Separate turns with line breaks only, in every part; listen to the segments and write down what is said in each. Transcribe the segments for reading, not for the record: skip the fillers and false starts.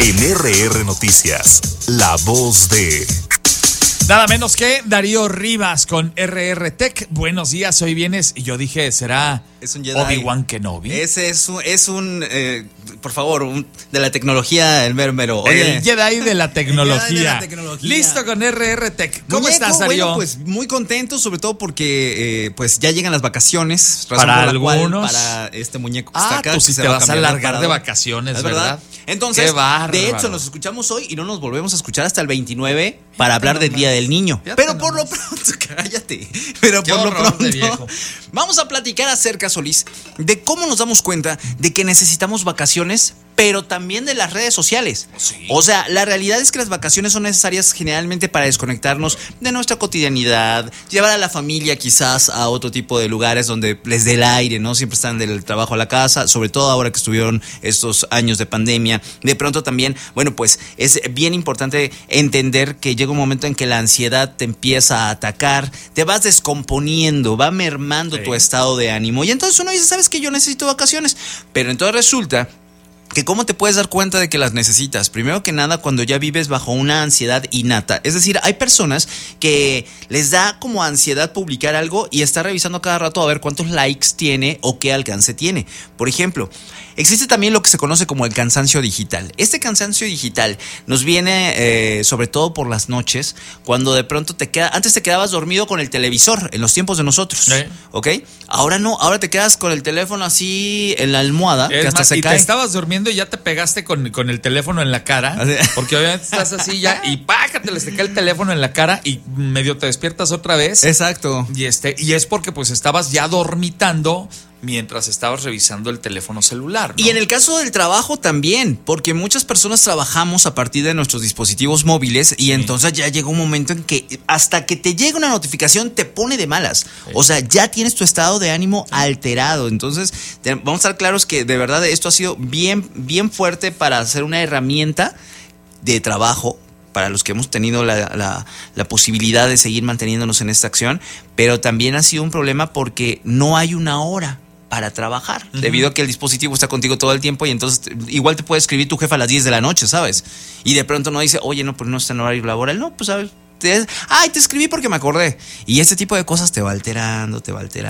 En RR Noticias, la voz de...
Nada menos que Darío Rivas con RR Tech. Buenos días, hoy vienes. Y yo dije, ¿será Obi-Wan Kenobi?
Ese es un por favor, de la tecnología, el mero. Oye,
el Jedi de la tecnología.
El Jedi de la tecnología.
Listo con RR Tech. ¿Cómo estás, Darío?
Bueno, pues muy contento, sobre todo porque pues ya llegan las vacaciones.
Para algunos.
Para este muñeco que está acá.
Tú sí te vas a largar de vacaciones, ¿verdad?
Entonces,
qué bárbaro.
De hecho, nos escuchamos hoy y no nos volvemos a escuchar hasta el 29 para hablar del Día del Niño. Pero por lo pronto, cállate. Pero por lo pronto, vamos a platicar acerca, Solís, de cómo nos damos cuenta de que necesitamos vacaciones, pero también de las redes sociales.
Sí.
O sea, la realidad es que las vacaciones son necesarias generalmente para desconectarnos de nuestra cotidianidad, llevar a la familia quizás a otro tipo de lugares donde les dé el aire, ¿no? Siempre están del trabajo a la casa, sobre todo ahora que estuvieron estos años de pandemia. De pronto también, bueno, pues es bien importante entender que llega un momento en que la ansiedad te empieza a atacar, te vas descomponiendo, va mermando tu estado de ánimo. Y entonces uno dice, ¿sabes qué? Yo necesito vacaciones. Pero entonces resulta que cómo te puedes dar cuenta de que las necesitas. Primero que nada, cuando ya vives bajo una ansiedad innata. Es decir, hay personas que les da como ansiedad publicar algo y está revisando cada rato a ver cuántos likes tiene o qué alcance tiene. Por ejemplo, existe también lo que se conoce como el cansancio digital. Este cansancio digital nos viene sobre todo por las noches, cuando de pronto antes te quedabas dormido con el televisor en los tiempos de nosotros, ¿ok? Ahora no, ahora te quedas con el teléfono así en la almohada, que hasta se cae.
Te estabas durmiendo y ya te pegaste con el teléfono en la cara, porque obviamente estás así ya y pácate, les te cae el teléfono en la cara y medio te despiertas otra vez.
Exacto.
Y es porque pues estabas ya dormitando mientras estabas revisando el teléfono celular, ¿no?
Y en el caso del trabajo también, porque muchas personas trabajamos a partir de nuestros dispositivos móviles y entonces ya llega un momento en que hasta que te llega una notificación te pone de malas. Sí. O sea, ya tienes tu estado de ánimo alterado. Entonces, vamos a estar claros que de verdad esto ha sido bien fuerte para hacer una herramienta de trabajo para los que hemos tenido la posibilidad de seguir manteniéndonos en esta acción, pero también ha sido un problema porque no hay una hora para trabajar, debido a que el dispositivo está contigo todo el tiempo y entonces igual te puede escribir tu jefa a las 10 de la noche, ¿sabes? Y de pronto no dice, oye, no, pues no está en horario laboral. No, pues sabes, te escribí porque me acordé. Y ese tipo de cosas te va alterando.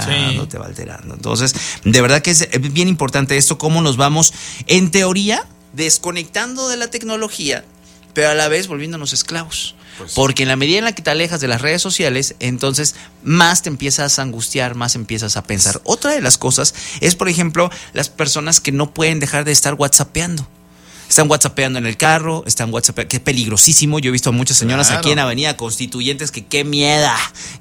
Entonces, de verdad que es bien importante esto, cómo nos vamos, en teoría, desconectando de la tecnología, pero a la vez volviéndonos esclavos. Pues, porque en la medida en la que te alejas de las redes sociales, entonces más te empiezas a angustiar, más empiezas a pensar. Otra de las cosas es, por ejemplo, las personas que no pueden dejar de estar whatsappeando. Están whatsappeando en el carro, están whatsappeando, que es peligrosísimo. Yo he visto a muchas señoras aquí en Avenida Constituyentes que qué miedo,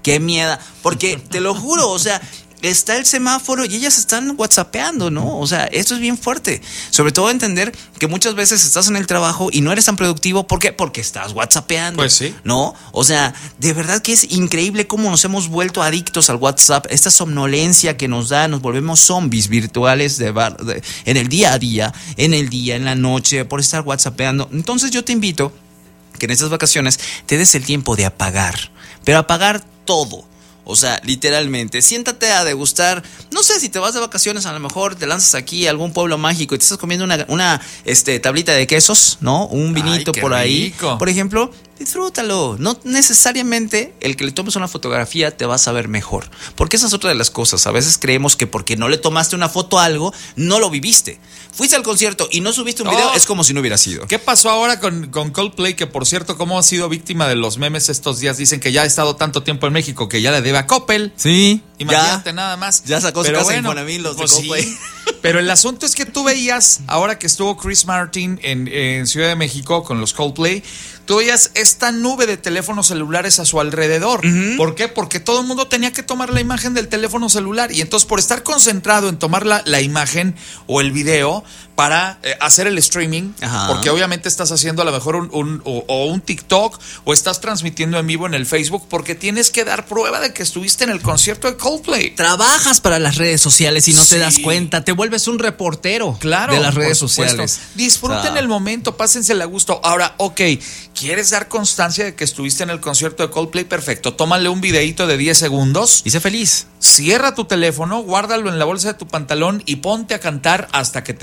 porque te lo juro, o sea, está el semáforo y ellas están whatsappeando, ¿no? O sea, esto es bien fuerte. Sobre todo entender que muchas veces estás en el trabajo y no eres tan productivo. ¿Por qué? Porque estás whatsappeando.
Pues sí.
¿No? O sea, de verdad que es increíble cómo nos hemos vuelto adictos al WhatsApp. Esta somnolencia que nos da, nos volvemos zombies virtuales en el día a día, en la noche, por estar whatsappeando. Entonces yo te invito que en estas vacaciones te des el tiempo de apagar, pero apagar todo. O sea, literalmente, siéntate a degustar. No sé, si te vas de vacaciones, a lo mejor te lanzas aquí a algún pueblo mágico y te estás comiendo una tablita de quesos, ¿no? Un vinito por ahí.
Rico.
Por ejemplo, disfrútalo. No necesariamente el que le tomes una fotografía te va a saber mejor. Porque esa es otra de las cosas. A veces creemos que porque no le tomaste una foto a algo, no lo viviste. Fuiste al concierto y no subiste un video, es como si no hubiera sido.
¿Qué pasó ahora con Coldplay? Que por cierto, cómo ha sido víctima de los memes estos días. Dicen que ya ha estado tanto tiempo en México que ya le debe a Coppel.
Sí.
Imagínate nada más.
Ya sacó su casa en Infonavit los
pues
de Coldplay.
Sí. Pero el asunto es que tú veías, ahora que estuvo Chris Martin en Ciudad de México con los Coldplay, tú veías esta nube de teléfonos celulares a su alrededor. ¿Por qué? Porque todo el mundo tenía que tomar la imagen del teléfono celular. Y entonces, por estar concentrado en tomar la imagen o el video para hacer el streaming, porque obviamente estás haciendo a lo mejor un TikTok o estás transmitiendo en vivo en el Facebook, porque tienes que dar prueba de que estuviste en el concierto de Coldplay.
Trabajas para las redes sociales y no te das cuenta. Te vuelves un reportero de las redes sociales.
Disfruten el momento, pásensela a gusto. Ahora, ¿quieres dar constancia de que estuviste en el concierto de Coldplay? Perfecto, tómale un videíto de 10 segundos.
Y sé feliz.
Cierra tu teléfono, guárdalo en la bolsa de tu pantalón y ponte a cantar hasta que te desgañes.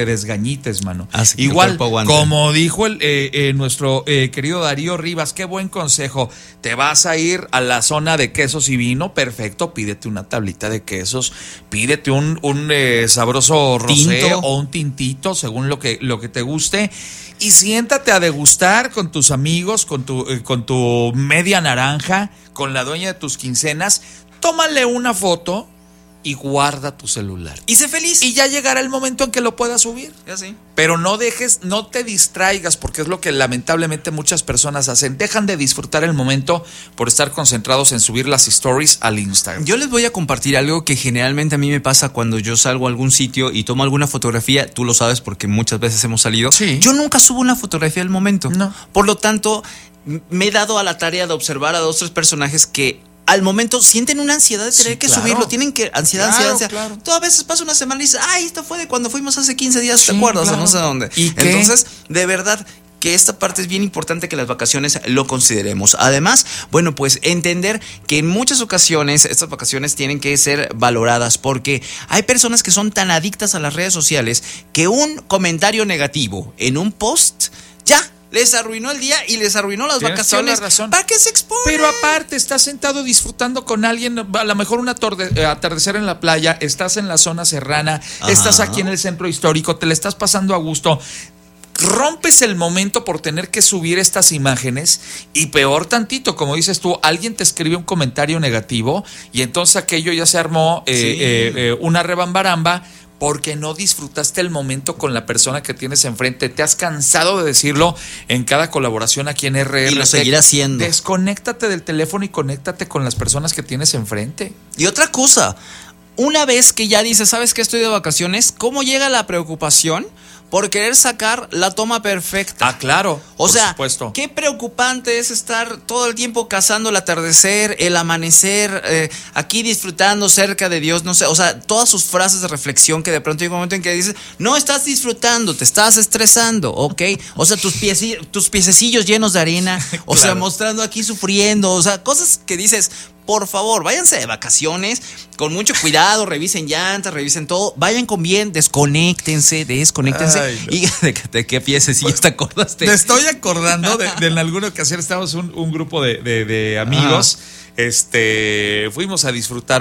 dañites, mano.
Así que
igual,
el
como dijo nuestro querido Darío Rivas, qué buen consejo. Te vas a ir a la zona de quesos y vino, perfecto, pídete una tablita de quesos, pídete un sabroso rosé
Tinto.
o un tintito, según lo que te guste, y siéntate a degustar con tus amigos, con tu media naranja, con la dueña de tus quincenas. Tómale una foto y guarda tu celular.
Y sé feliz.
Y ya llegará el momento en que lo puedas subir.
Ya sí.
Pero no te distraigas, porque es lo que lamentablemente muchas personas hacen. Dejan de disfrutar el momento por estar concentrados en subir las stories al Instagram.
Yo les voy a compartir algo que generalmente a mí me pasa cuando yo salgo a algún sitio y tomo alguna fotografía. Tú lo sabes porque muchas veces hemos salido.
Sí.
Yo nunca subo una fotografía al momento.
No.
Por lo tanto, me he dado a la tarea de observar a 2, 3 personajes que al momento sienten una ansiedad de tener que
claro.
subirlo, tienen que ansiedad.
Claro.
Tú a veces pasa una semana y dices, ay, esto fue de cuando fuimos hace 15 días,
Sí,
¿te acuerdas?
claro.
O no sé dónde.
¿Y qué?
Entonces, de verdad que esta parte es bien importante que las vacaciones lo consideremos. Además, bueno, pues entender que en muchas ocasiones estas vacaciones tienen que ser valoradas porque hay personas que son tan adictas a las redes sociales que un comentario negativo en un post ya les arruinó el día y les arruinó las
Tienes
vacaciones.
toda la razón.
¿Para qué se exponen?
Pero aparte, estás sentado disfrutando con alguien, a lo mejor un atardecer en la playa, estás en la zona serrana,
Ajá.
estás aquí en el centro histórico, te le estás pasando a gusto. Rompes el momento por tener que subir estas imágenes y peor tantito, como dices tú, alguien te escribe un comentario negativo y entonces aquello ya se armó una rebambaramba porque no disfrutaste el momento con la persona que tienes enfrente. Te has cansado de decirlo en cada colaboración aquí en RR.
Y lo seguirá haciendo.
Desconéctate del teléfono y conéctate con las personas que tienes enfrente.
Y otra cosa, una vez que ya dices, ¿sabes qué? Estoy de vacaciones, ¿cómo llega la preocupación por querer sacar la toma perfecta?
Ah, claro.
O sea,
supuesto.
qué preocupante es estar todo el tiempo cazando el atardecer, el amanecer, aquí disfrutando cerca de Dios, no sé, o sea, todas sus frases de reflexión que de pronto hay un momento en que dices, no estás disfrutando, te estás estresando, ¿ok? O sea, tus piececillos llenos de arena, o sea,
Claro.
mostrando aquí sufriendo, o sea, cosas que dices, por favor, váyanse de vacaciones con mucho cuidado, revisen llantas, revisen todo, vayan con bien, desconéctense.
Ay, no.
¿Y de qué piececillos te acordaste?
Me estoy acordando de en alguna ocasión estábamos un grupo de amigos. Fuimos a disfrutar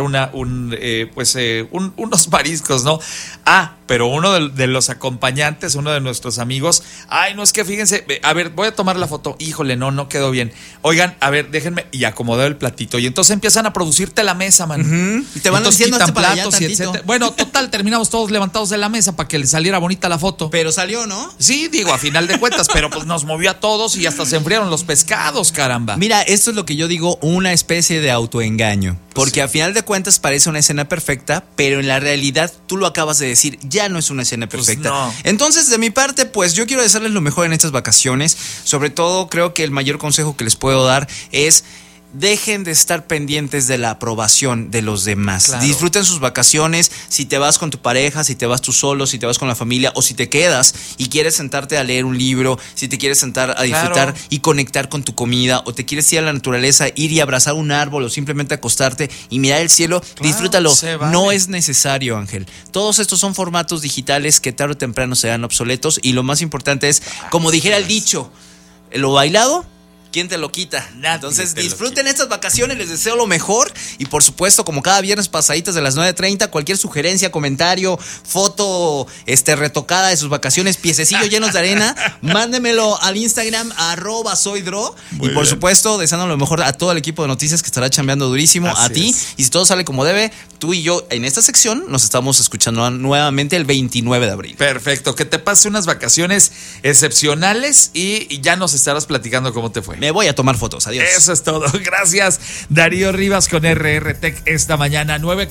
unos mariscos, ¿no? Pero uno de los acompañantes, uno de nuestros amigos, no, es que fíjense, a ver, voy a tomar la foto, híjole, no quedó bien. Oigan, a ver, déjenme, y acomodar el platito. Y entonces empiezan a producirte la mesa, man.
Y te van
Entonces
diciendo
quitan
hazte para allá
platos y
tantito.
etcétera. Bueno, total, terminamos todos levantados de la mesa para que le saliera bonita la foto.
Pero salió, ¿no?
Sí, digo, a final de cuentas, pero pues nos movió a todos y hasta se enfriaron los pescados, caramba.
Mira, esto es lo que yo digo, una especie de autoengaño. Porque
Sí.
a final de cuentas parece una escena perfecta, pero en la realidad, tú lo acabas de decir, ya no es una escena
Pues
perfecta.
no.
Entonces, de mi parte, pues yo quiero desearles lo mejor en estas vacaciones. Sobre todo, creo que el mayor consejo que les puedo dar es: dejen de estar pendientes de la aprobación de los demás.
Claro.
Disfruten sus vacaciones. Si te vas con tu pareja, si te vas tú solo, si te vas con la familia o si te quedas y quieres sentarte a leer un libro, si te quieres sentar a disfrutar
Claro.
y conectar con tu comida o te quieres ir a la naturaleza, ir y abrazar un árbol o simplemente acostarte y mirar el cielo, disfrútalo.
se vale.
No es necesario, Ángel. Todos estos son formatos digitales que tarde o temprano serán obsoletos y lo más importante es, como dijera el dicho, lo bailado, ¿quién te lo quita? Entonces
te lo
disfruten estas vacaciones, les deseo lo mejor y por supuesto, como cada viernes pasaditas de las 9:30, cualquier sugerencia, comentario, foto retocada de sus vacaciones, piececillos llenos de arena, mándemelo al Instagram @soydro y por
bien.
supuesto, deseando lo mejor a todo el equipo de noticias que estará chambeando durísimo, a
Así
ti,
es.
y si todo sale como debe, tú y yo en esta sección nos estamos escuchando nuevamente el 29 de abril.
Perfecto, que te pase unas vacaciones excepcionales y ya nos estarás platicando cómo te fue.
Me voy a tomar fotos, adiós.
Eso es todo. Gracias, Darío Rivas con RR Tech esta mañana 9.